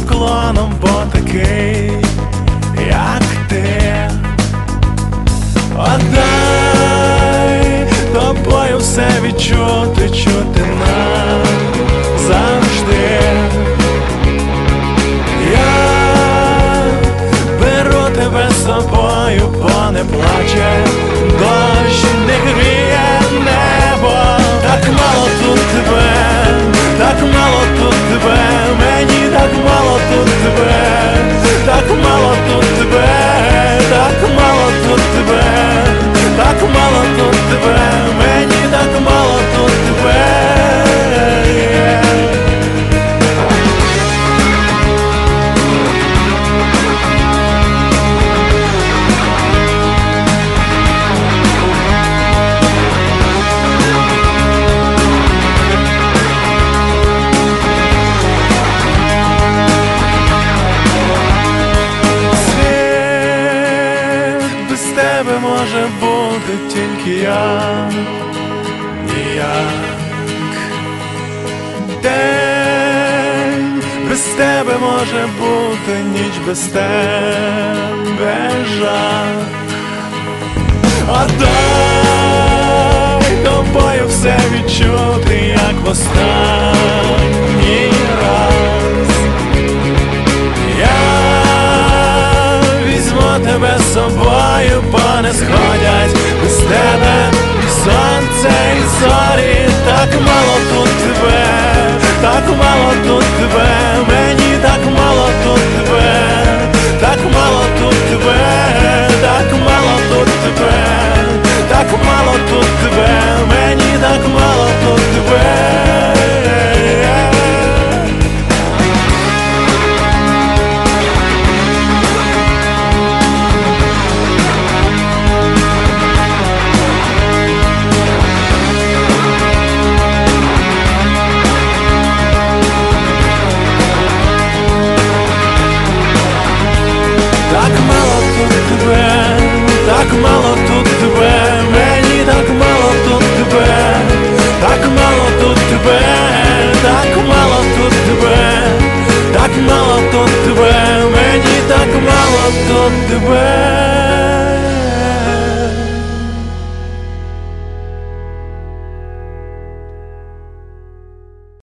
поклоном, бо такий, як ти. Отдай, тобою все відчути, чути нам завжди. Я беру тебе з собою, бо не плаче дощ, не гріє небо. Так мало тут тебе, так мало тут тебе, мені так мало тут тебе, так мало тут тебе, так мало тут тебе, так мало тут тебе, мені так мало тут тебе. Тебе може бути тільки я, ніяк. День без тебе може бути, ніч без тебе жах. Отдай тобою все відчути, як в останній раз. Тебе з собою, бо не сходять без тебе і сонце, і зорі. Так мало тут тебе, так мало тут тебе, мені так мало тут тебе, так мало тут тебе, так мало тут тебе, так мало тут тебе, мені так мало тут тебе. Так мало тут тебе,